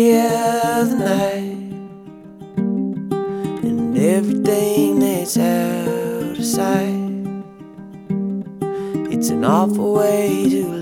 of the night, and everything that's out of sight. It's an awful way to live.